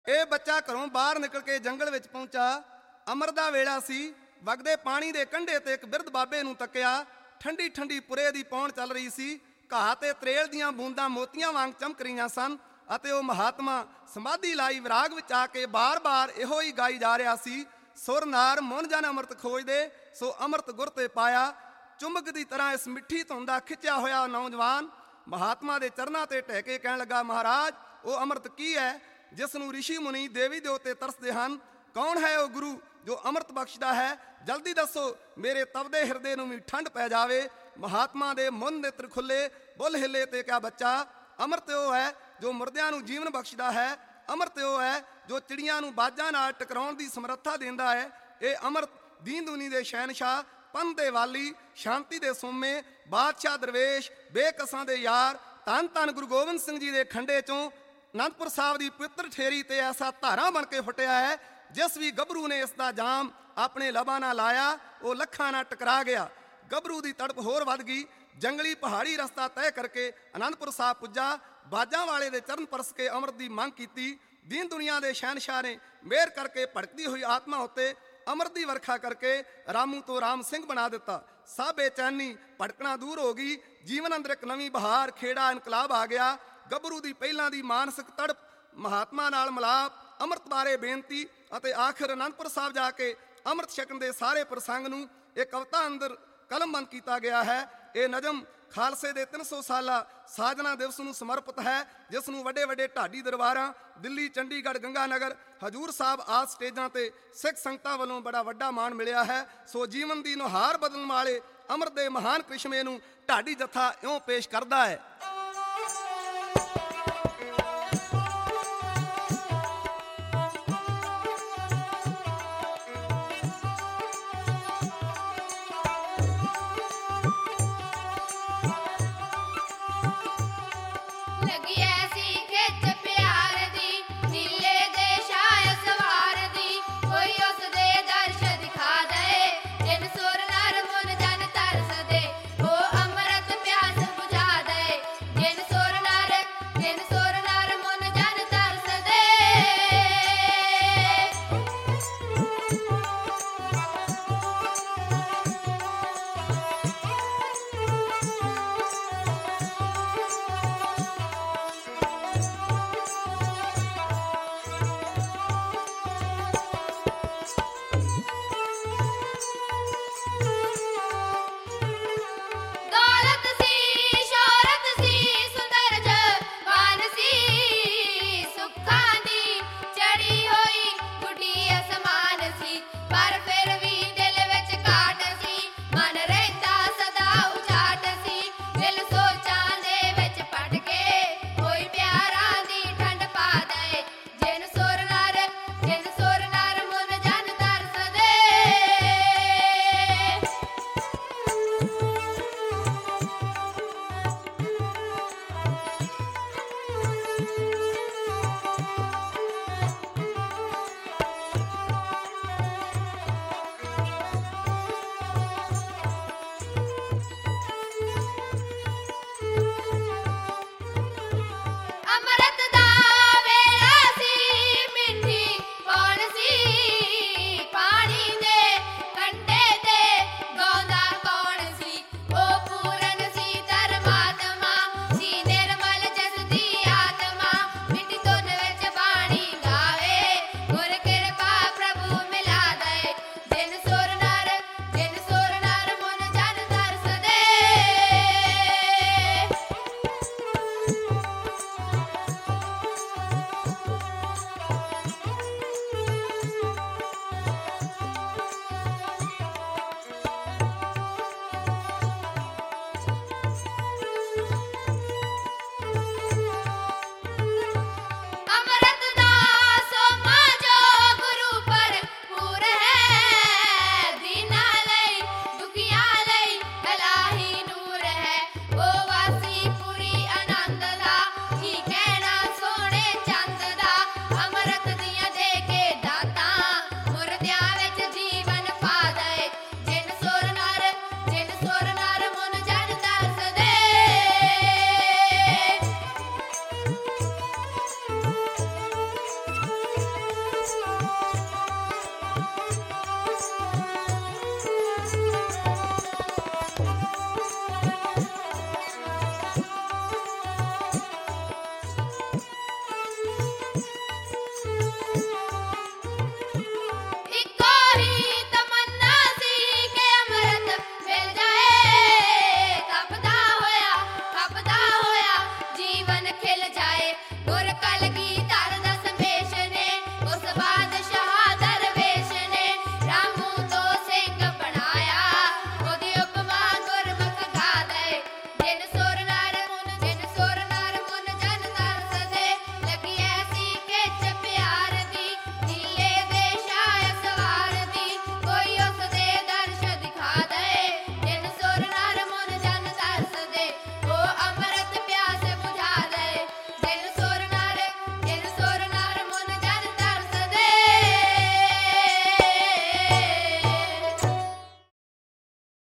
ਇਹ ਬੱਚਾ ਘਰੋਂ ਬਾਹਰ ਨਿਕਲ ਕੇ ਜੰਗਲ ਵਿੱਚ ਪਹੁੰਚਾ। ਅੰਮ੍ਰਿਤ ਦਾ ਵੇਲਾ ਸੀ। ਵਗਦੇ ਪਾਣੀ ਦੇ ਕੰਢੇ ਤੇ ਇੱਕ ਬਿਰਧ ਬਾਬੇ ਨੂੰ ਤੱਕਿਆ। ਠੰਡੀ ਠੰਡੀ ਪੁਰੇ ਦੀ ਪੌਣ ਚੱਲ ਰਹੀ ਸੀ। ਘਾਹ ਤੇ ਤਰੇਲ ਦੀਆਂ ਬੂੰਦਾਂ ਮੋਤੀਆਂ ਵਾਂਗ ਚਮਕ ਰਹੀਆਂ ਸਨ ਅਤੇ ਉਹ ਮਹਾਤਮਾ ਸਮਾਧੀ ਲਾਈ ਵਿਰਾਗ ਵਿੱਚ ਆ ਕੇ ਬਾਰ-ਬਾਰ ਇਹੋ ਹੀ ਗਾਈ ਜਾ ਰਿਹਾ ਸੀ, ਸੁਰ ਨਾਰ ਮਨ ਜਨ ਅੰਮ੍ਰਿਤ ਖੋਜਦੇ ਸੋ ਅੰਮ੍ਰਿਤ ਗੁਰ ਤੇ ਪਾਇਆ। ਚੁੰਬਕ ਦੀ ਤਰ੍ਹਾਂ ਇਸ ਮਿੱਠੀ ਧੁੰਨ ਦਾ ਖਿੱਚਿਆ ਹੋਇਆ ਨੌਜਵਾਨ ਮਹਾਤਮਾ ਦੇ ਚਰਨਾਂ ਤੇ ਢਹਿ ਕੇ ਕਹਿਣ ਲੱਗਾ, ਮਹਾਰਾਜ ਉਹ ਅੰਮ੍ਰਿਤ ਕੀ ਹੈ ਜਿਸ ਨੂੰ ਰਿਸ਼ੀ ਮੁਨੀ ਦੇਵੀ ਦੇਵਤੇ ਤਰਸਦੇ ਹਨ? ਕੌਣ ਹੈ ਉਹ ਗੁਰੂ ਜੋ ਅੰਮ੍ਰਿਤ ਬਖਸ਼ਦਾ ਹੈ? ਜਲਦੀ ਦੱਸੋ, ਮੇਰੇ ਤਪਦੇ ਹਿਰਦੇ ਨੂੰ ਵੀ ਠੰਡ ਪੈ ਜਾਵੇ। ਮਹਾਤਮਾ ਦੇ ਮਨ ਨੇਤਰ ਖੁੱਲੇ, ਬੁੱਲ ਹਿੱਲੇ ਤੇ ਕਿਹਾ, ਬੱਚਾ ਅੰਮ੍ਰਿਤ ਉਹ ਹੈ ਜੋ ਮੁਰਦਿਆਂ ਨੂੰ ਜੀਵਨ ਬਖਸ਼ਦਾ ਹੈ। ਅੰਮ੍ਰਿਤ ਉਹ ਹੈ ਜੋ ਚਿੜੀਆਂ ਨੂੰ ਬਾਜਾਂ ਨਾਲ ਟਕਰਾਉਣ ਦੀ ਸਮਰੱਥਾ ਦਿੰਦਾ ਹੈ। ਇਹ ਅੰਮ੍ਰਿਤ ਦੀਨ ਦੁਨੀ ਦੇ ਸ਼ਹਿਨਸ਼ਾਹ, ਪੰਥ ਦੇ ਵਾਲੀ, ਸ਼ਾਂਤੀ ਦੇ ਸੋਮੇ, ਬਾਦਸ਼ਾਹ ਦਰਵੇਸ਼, ਬੇਕਸਾਂ ਦੇ ਯਾਰ, ਧੰਨ ਧੰਨ ਗੁਰੂ ਗੋਬਿੰਦ ਸਿੰਘ ਜੀ ਦੇ ਖੰਡੇ ਚੋਂ ਅਨੰਦਪੁਰ ਸਾਹਿਬ ਦੀ ਪਵਿੱਤਰ ਠੇਰੀ ਤੇ ਐਸਾ ਧਾਰਾ ਬਣ ਕੇ ਫੁੱਟਿਆ ਹੈ, ਜਿਸ ਵੀ ਗੱਭਰੂ ਨੇ ਇਸ ਦਾ ਜਾਮ ਆਪਣੇ ਲਬਾਂ ਨਾਲ ਲਾਇਆ ਉਹ ਲੱਖਾਂ ਨਾਲ ਟਕਰਾ ਗਿਆ। ਗੱਭਰੂ ਦੀ ਤੜਪ ਹੋਰ ਵੱਧ ਗਈ। ਜੰਗਲੀ ਪਹਾੜੀ ਰਸਤਾ ਤੈਅ ਕਰਕੇ ਅਨੰਦਪੁਰ ਸਾਹਿਬ ਪੁੱਜਾ। ਬਾਜਾਂ ਵਾਲੇ ਦੇ ਚਰਨ ਪਰਸ ਕੇ ਅੰਮ੍ਰਿਤ ਦੀ ਮੰਗ ਕੀਤੀ। ਦੀਨ ਦੁਨੀਆ ਦੇ ਸ਼ਹਿਨਸ਼ਾਹ ਨੇ ਮਿਹਰ ਕਰਕੇ ਭੜਕਦੀ ਹੋਈ ਆਤਮਾ ਉੱਤੇ ਅੰਮ੍ਰਿਤ ਦੀ ਵਰਖਾ ਕਰਕੇ ਰਾਮੂ ਤੋਂ ਰਾਮ ਸਿੰਘ ਬਣਾ ਦਿੱਤਾ। ਸਭ ਬੇਚੈਨੀ ਭਟਕਣਾ ਦੂਰ ਹੋ ਗਈ। ਜੀਵਨ ਅੰਦਰ ਇੱਕ ਨਵੀਂ ਬਹਾਰ, ਖੇੜਾ, ਇਨਕਲਾਬ ਆ ਗਿਆ। ਗੱਭਰੂ ਦੀ ਪਹਿਲਾਂ ਦੀ ਮਾਨਸਿਕ ਤੜਪ, ਮਹਾਤਮਾ ਨਾਲ ਮਿਲਾਪ, ਅੰਮ੍ਰਿਤ ਬਾਰੇ ਬੇਨਤੀ ਅਤੇ ਆਖਿਰ ਅਨੰਦਪੁਰ ਸਾਹਿਬ ਜਾ ਕੇ ਅੰਮ੍ਰਿਤ ਛਕਣ ਦੇ ਸਾਰੇ ਪ੍ਰਸੰਗ ਨੂੰ ਇਹ ਕਵਿਤਾ ਅੰਦਰ ਕਲਮਬੰਦ ਕੀਤਾ ਗਿਆ ਹੈ। ਇਹ ਨਜ਼ਮ ਖਾਲਸੇ ਦੇ 300 ਸਾਲਾ ਸਾਜਨਾ ਦਿਵਸ ਨੂੰ ਸਮਰਪਿਤ ਹੈ, ਜਿਸ ਨੂੰ ਵੱਡੇ ਵੱਡੇ ਢਾਡੀ ਦਰਬਾਰਾਂ, ਦਿੱਲੀ, ਚੰਡੀਗੜ੍ਹ, ਗੰਗਾਨਗਰ, ਹਜੂਰ ਸਾਹਿਬ ਆਦਿ ਸਟੇਜਾਂ ਤੇ ਸਿੱਖ ਸੰਗਤਾਂ ਵੱਲੋਂ ਬੜਾ ਵੱਡਾ ਮਾਣ ਮਿਲਿਆ ਹੈ। ਸੋ ਜੀਵਨ ਦੀ ਨੁਹਾਰ ਬਦਲਣ ਵਾਲੇ ਅੰਮ੍ਰਿਤ ਦੇ ਮਹਾਨ ਕ੍ਰਿਸ਼ਮੇ ਨੂੰ ਢਾਡੀ ਜੱਥਾ ਇਉਂ ਪੇਸ਼ ਕਰਦਾ ਹੈ।